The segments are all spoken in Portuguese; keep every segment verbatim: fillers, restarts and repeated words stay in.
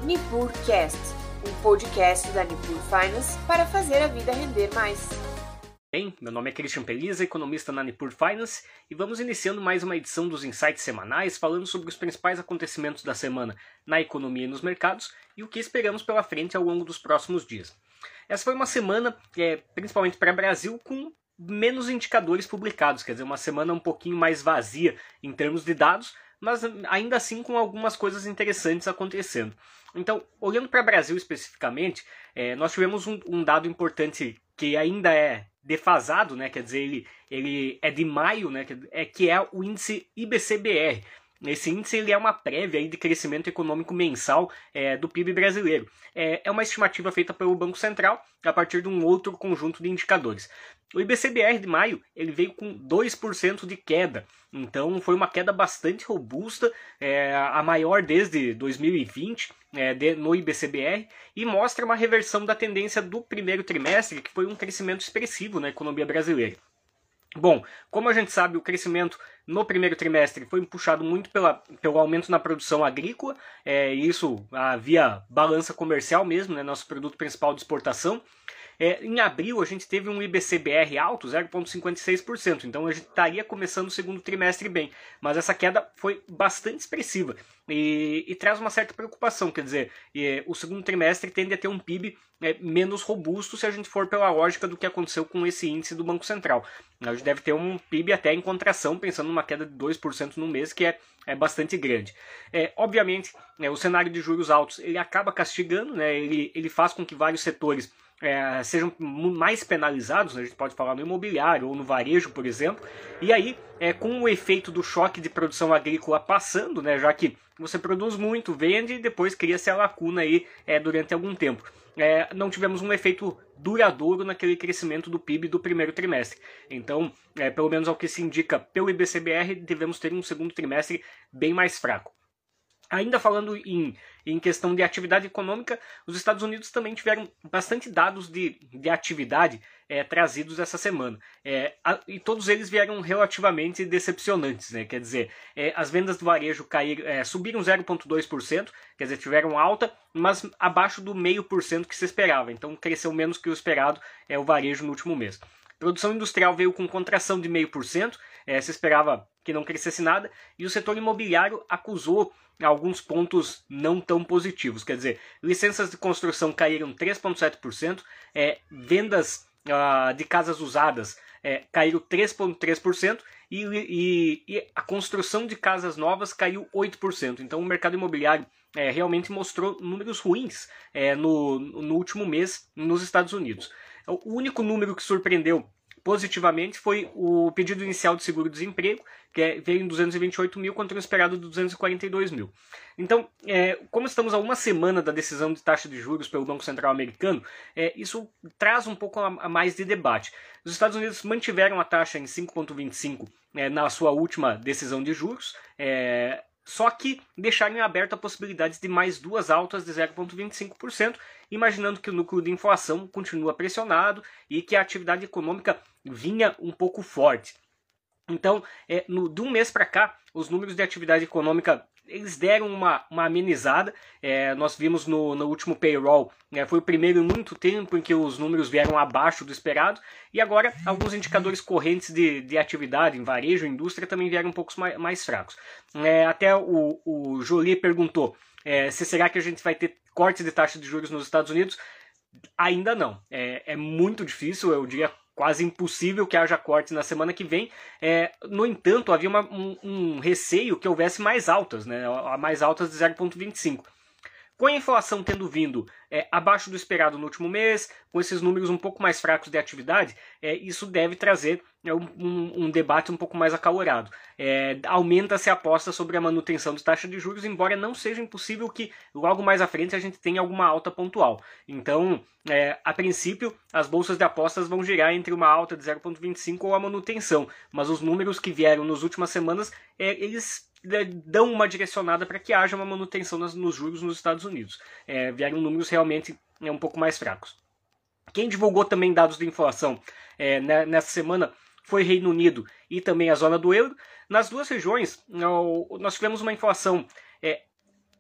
NipurCast, um podcast da Nipur Finance para fazer a vida render mais. Bem, meu nome é Christian Peliza, economista na Nipur Finance, e vamos iniciando mais uma edição dos Insights semanais, falando sobre os principais acontecimentos da semana na economia e nos mercados, e o que esperamos pela frente ao longo dos próximos dias. Essa foi uma semana, é, principalmente para o Brasil, com menos indicadores publicados, quer dizer, uma semana um pouquinho mais vazia em termos de dados, mas ainda assim com algumas coisas interessantes acontecendo. Então, olhando para o Brasil especificamente, é, nós tivemos um, um dado importante que ainda é defasado, né? Quer dizer, ele, ele é de maio, né? É, que é o índice I B C B R. Esse índice ele é uma prévia aí de crescimento econômico mensal é, do P I B brasileiro. É, é uma estimativa feita pelo Banco Central a partir de um outro conjunto de indicadores. O I B C B R de maio ele veio com dois por cento de queda, então foi uma queda bastante robusta, é, a maior desde dois mil e vinte é, de, no I B C B R, e mostra uma reversão da tendência do primeiro trimestre, que foi um crescimento expressivo na economia brasileira. Bom, como a gente sabe, o crescimento no primeiro trimestre foi puxado muito pela, pelo aumento na produção agrícola, é, isso ah, via balança comercial mesmo, né, nosso produto principal de exportação. É, em abril a gente teve um I B C B R alto, zero vírgula cinquenta e seis por cento, então a gente estaria começando o segundo trimestre bem, mas essa queda foi bastante expressiva e, e traz uma certa preocupação, quer dizer, é, o segundo trimestre tende a ter um P I B é, menos robusto se a gente for pela lógica do que aconteceu com esse índice do Banco Central. A gente deve ter um P I B até em contração, pensando numa queda de dois por cento no mês, que é, é bastante grande. É, obviamente, é, o cenário de juros altos ele acaba castigando, né, ele, ele faz com que vários setores É, sejam mais penalizados, né? A gente pode falar no imobiliário ou no varejo, por exemplo, e aí é, com o efeito do choque de produção agrícola passando, né? Já que você produz muito, vende e depois cria-se a lacuna aí, é, durante algum tempo. É, não tivemos um efeito duradouro naquele crescimento do P I B do primeiro trimestre. Então, é, pelo menos ao que se indica pelo I B C B R, devemos ter um segundo trimestre bem mais fraco. Ainda falando em, em questão de atividade econômica, os Estados Unidos também tiveram bastante dados de, de atividade é, trazidos essa semana. É, a, e todos eles vieram relativamente decepcionantes, né? Quer dizer, é, as vendas do varejo caíram, é, subiram zero vírgula dois por cento, quer dizer, tiveram alta, mas abaixo do zero vírgula cinco por cento que se esperava. Então cresceu menos que o esperado é, o varejo no último mês. Produção industrial veio com contração de zero vírgula cinco por cento, é, se esperava que não crescesse nada, e o setor imobiliário acusou alguns pontos não tão positivos, quer dizer, licenças de construção caíram três vírgula sete por cento, é, vendas ah, de casas usadas é, caíram três vírgula três por cento e, e, e a construção de casas novas caiu oito por cento. Então o mercado imobiliário é, realmente mostrou números ruins é, no, no último mês nos Estados Unidos. O único número que surpreendeu positivamente foi o pedido inicial de seguro-desemprego, que veio em duzentos e vinte e oito mil contra um esperado de duzentos e quarenta e dois mil. Então, é, como estamos a uma semana da decisão de taxa de juros pelo Banco Central americano, é, isso traz um pouco a, a mais de debate. Os Estados Unidos mantiveram a taxa em cinco vírgula vinte e cinco é, na sua última decisão de juros, é, só que deixaram em aberto a possibilidade de mais duas altas de zero vírgula vinte e cinco por cento, imaginando que o núcleo de inflação continua pressionado e que a atividade econômica vinha um pouco forte. Então, é, no, de um mês para cá, os números de atividade econômica eles deram uma, uma amenizada. É, nós vimos no, no último payroll, é, foi o primeiro em muito tempo em que os números vieram abaixo do esperado, e agora alguns indicadores correntes de, de atividade em varejo e indústria também vieram um pouco mais, mais fracos. É, até o, o Jolie perguntou é, se será que a gente vai ter corte de taxa de juros nos Estados Unidos. Ainda não, é, é muito difícil, eu diria quase impossível que haja corte na semana que vem. É, no entanto, havia uma, um, um receio que houvesse mais altas, né, mais altas de zero vírgula vinte e cinco. Com a inflação tendo vindo é, abaixo do esperado no último mês, com esses números um pouco mais fracos de atividade, é, isso deve trazer é, um, um debate um pouco mais acalorado. É, aumenta-se a aposta sobre a manutenção de taxa de juros, embora não seja impossível que logo mais à frente a gente tenha alguma alta pontual. Então, é, a princípio, as bolsas de apostas vão girar entre uma alta de zero vírgula vinte e cinco ou a manutenção, mas os números que vieram nas últimas semanas, é, eles dão uma direcionada para que haja uma manutenção nos, nos juros nos Estados Unidos. É, vieram números realmente é, um pouco mais fracos. Quem divulgou também dados de inflação é, nessa semana foi Reino Unido e também a zona do euro. Nas duas regiões, nós tivemos uma inflação é,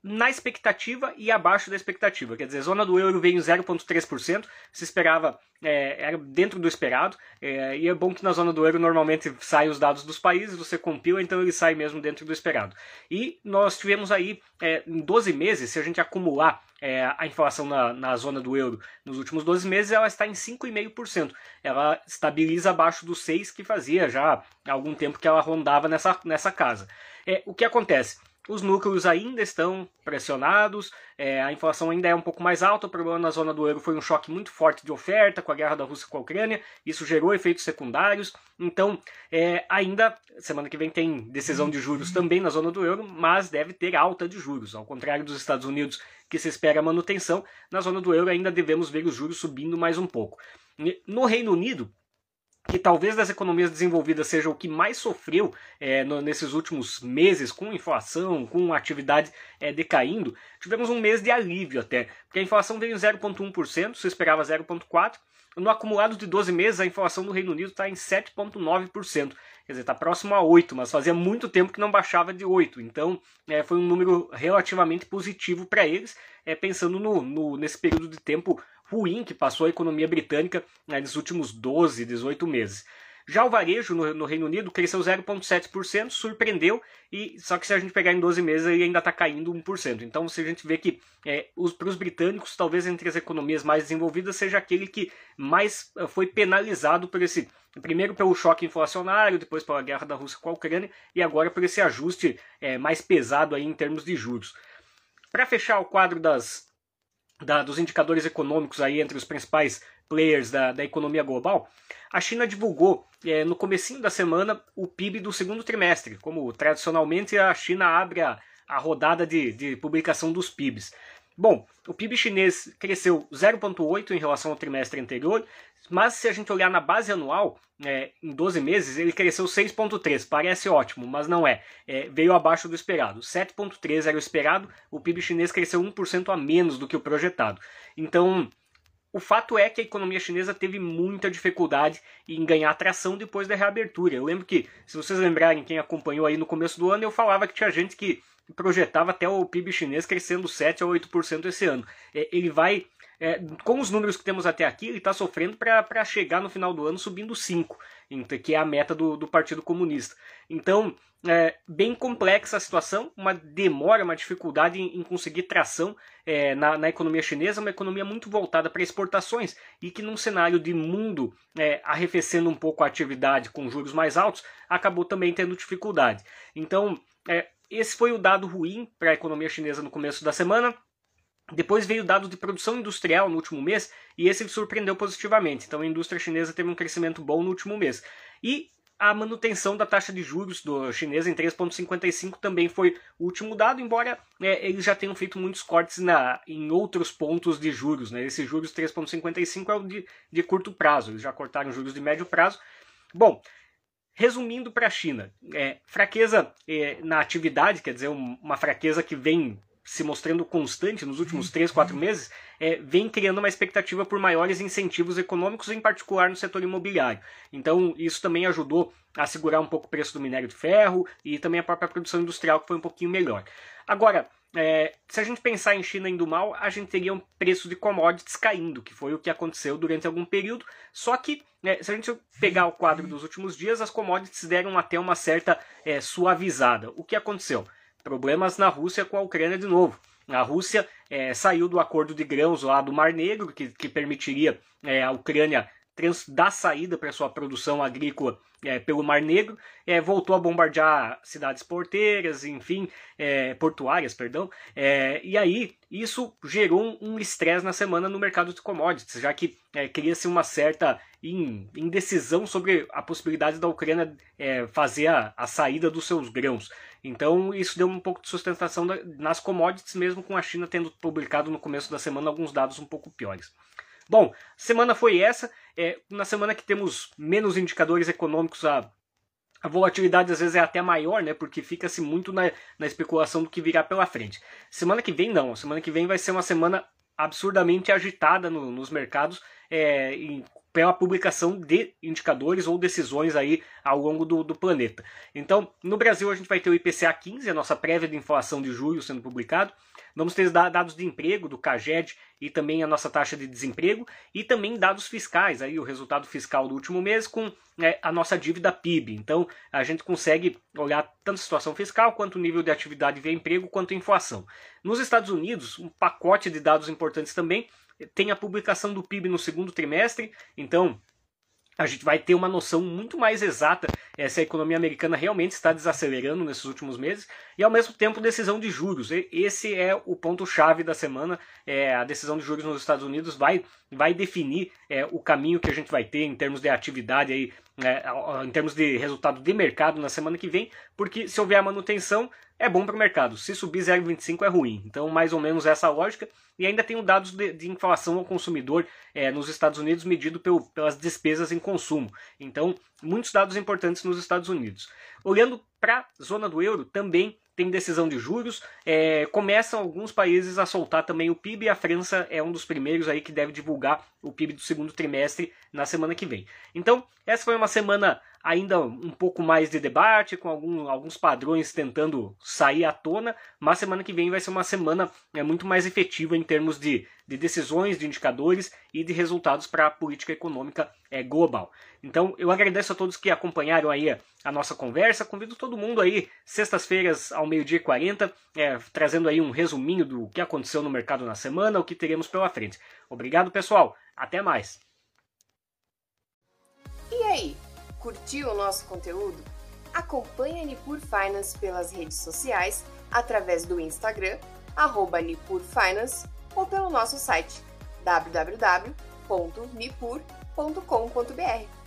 na expectativa e abaixo da expectativa. Quer dizer, a zona do euro veio em zero vírgula três por cento, se esperava, é, era dentro do esperado, é, e é bom que na zona do euro normalmente saem os dados dos países, você compila, então ele sai mesmo dentro do esperado. E nós tivemos aí, é, em doze meses, se a gente acumular é, a inflação na, na zona do euro nos últimos doze meses, ela está em cinco vírgula cinco por cento. Ela estabiliza abaixo dos seis por cento que fazia já há algum tempo que ela rondava nessa, nessa casa. É, o que acontece? Os núcleos ainda estão pressionados, é, a inflação ainda é um pouco mais alta, o problema na zona do euro foi um choque muito forte de oferta com a guerra da Rússia com a Ucrânia, isso gerou efeitos secundários, então é, ainda, semana que vem tem decisão de juros também na zona do euro, mas deve ter alta de juros, ao contrário dos Estados Unidos que se espera manutenção, na zona do euro ainda devemos ver os juros subindo mais um pouco. No Reino Unido, que talvez das economias desenvolvidas seja o que mais sofreu é, no, nesses últimos meses, com inflação, com atividade é, decaindo, tivemos um mês de alívio até, porque a inflação veio em zero vírgula um por cento, se esperava zero vírgula quatro por cento, no acumulado de doze meses a inflação no Reino Unido está em sete vírgula nove por cento, quer dizer, está próximo a oito por cento, mas fazia muito tempo que não baixava de oito por cento, então é, foi um número relativamente positivo para eles, é, pensando no, no, nesse período de tempo ruim que passou a economia britânica né, nos últimos doze, dezoito meses. Já o varejo no, no Reino Unido cresceu zero vírgula sete por cento, surpreendeu, e só que se a gente pegar em doze meses ele ainda está caindo um por cento. Então se a gente vê que é, para os britânicos, talvez entre as economias mais desenvolvidas, seja aquele que mais foi penalizado por esse, primeiro pelo choque inflacionário, depois pela guerra da Rússia com a Ucrânia, e agora por esse ajuste é, mais pesado aí em termos de juros. Para fechar o quadro das Da, dos indicadores econômicos aí entre os principais players da, da economia global, a China divulgou é, no comecinho da semana o P I B do segundo trimestre, como tradicionalmente a China abre a, a rodada de, de publicação dos P I Bs. Bom, o P I B chinês cresceu zero vírgula oito por cento em relação ao trimestre anterior, mas se a gente olhar na base anual, é, em doze meses, ele cresceu seis vírgula três por cento. Parece ótimo, mas não é. é veio abaixo do esperado. sete vírgula três por cento era o esperado, o P I B chinês cresceu um por cento a menos do que o projetado. Então, o fato é que a economia chinesa teve muita dificuldade em ganhar tração depois da reabertura. Eu lembro que, se vocês lembrarem, quem acompanhou aí no começo do ano, eu falava que tinha gente que projetava até o P I B chinês crescendo sete a oito por cento esse ano. É, ele vai, é, com os números que temos até aqui, ele está sofrendo para chegar no final do ano subindo cinco por cento, que é a meta do, do Partido Comunista. Então, é bem complexa a situação, uma demora, uma dificuldade em, em conseguir tração é, na, na economia chinesa, uma economia muito voltada para exportações e que num cenário de mundo é, arrefecendo um pouco a atividade com juros mais altos, acabou também tendo dificuldade. Então, é, esse foi o dado ruim para a economia chinesa no começo da semana. Depois veio o dado de produção industrial no último mês e esse surpreendeu positivamente. Então a indústria chinesa teve um crescimento bom no último mês. E a manutenção da taxa de juros do chinês em três vírgula cinquenta e cinco também foi o último dado, embora é, eles já tenham feito muitos cortes na, em outros pontos de juros. Né? Esse juros três vírgula cinquenta e cinco é o de, de curto prazo, eles já cortaram juros de médio prazo. Bom, resumindo para a China, é, fraqueza é, na atividade, quer dizer, um, uma fraqueza que vem se mostrando constante nos últimos três, quatro meses, é, vem criando uma expectativa por maiores incentivos econômicos, em particular no setor imobiliário. Então isso também ajudou a segurar um pouco o preço do minério de ferro e também a própria produção industrial, que foi um pouquinho melhor. Agora, é, se a gente pensar em China indo mal, a gente teria um preço de commodities caindo, que foi o que aconteceu durante algum período, só que né, se a gente pegar o quadro dos últimos dias, as commodities deram até uma certa é, suavizada. O que aconteceu? Problemas na Rússia com a Ucrânia de novo. A Rússia é, saiu do acordo de grãos lá do Mar Negro, que, que permitiria é, a Ucrânia trans, dar saída para sua produção agrícola é, pelo Mar Negro, é, voltou a bombardear cidades porteiras, enfim, é, portuárias, perdão, é, e aí isso gerou um estresse na semana no mercado de commodities, já que é, cria-se uma certa indecisão sobre a possibilidade da Ucrânia é, fazer a, a saída dos seus grãos. Então isso deu um pouco de sustentação nas commodities, mesmo com a China tendo publicado no começo da semana alguns dados um pouco piores. Bom, semana foi essa, é, na semana que temos menos indicadores econômicos, a, a volatilidade às vezes é até maior, né, porque fica-se muito na, na especulação do que virá pela frente. Semana que vem não, semana que vem vai ser uma semana absurdamente agitada no, nos mercados, é, em, pela publicação de indicadores ou decisões aí ao longo do, do planeta. Então, no Brasil a gente vai ter o I P C A quinze, a nossa prévia de inflação de julho sendo publicado. Vamos ter dados de emprego do CAGED e também a nossa taxa de desemprego e também dados fiscais, aí o resultado fiscal do último mês com é, a nossa dívida P I B. Então a gente consegue olhar tanto a situação fiscal quanto o nível de atividade via emprego quanto a inflação. Nos Estados Unidos, um pacote de dados importantes também tem a publicação do P I B no segundo trimestre, então a gente vai ter uma noção muito mais exata é, se a economia americana realmente está desacelerando nesses últimos meses e, ao mesmo tempo, decisão de juros. Esse é o ponto-chave da semana. É, a decisão de juros nos Estados Unidos vai, vai definir é, o caminho que a gente vai ter em termos de atividade, aí, é, em termos de resultado de mercado na semana que vem, porque se houver manutenção, é bom para o mercado. Se subir zero vírgula vinte e cinco é ruim. Então, mais ou menos essa lógica. E ainda tem os dados de, de inflação ao consumidor é, nos Estados Unidos medido pelo, pelas despesas em consumo. Então, muitos dados importantes nos Estados Unidos. Olhando para a zona do euro, também tem decisão de juros. É, começam alguns países a soltar também o P I B. E a França é um dos primeiros aí que deve divulgar o P I B do segundo trimestre na semana que vem. Então, essa foi uma semana ainda um pouco mais de debate, com algum, alguns padrões tentando sair à tona, mas semana que vem vai ser uma semana é, muito mais efetiva em termos de, de decisões, de indicadores e de resultados para a política econômica é, global. Então eu agradeço a todos que acompanharam aí a, a nossa conversa, convido todo mundo aí, sextas-feiras ao meio-dia e quarenta, é, trazendo aí um resuminho do que aconteceu no mercado na semana, o que teremos pela frente. Obrigado, pessoal, até mais! E aí? Curtiu o nosso conteúdo? Acompanhe a Nipur Finance pelas redes sociais, através do Instagram, arroba Nipur Finance, ou pelo nosso site w w w ponto nipur ponto com ponto b r.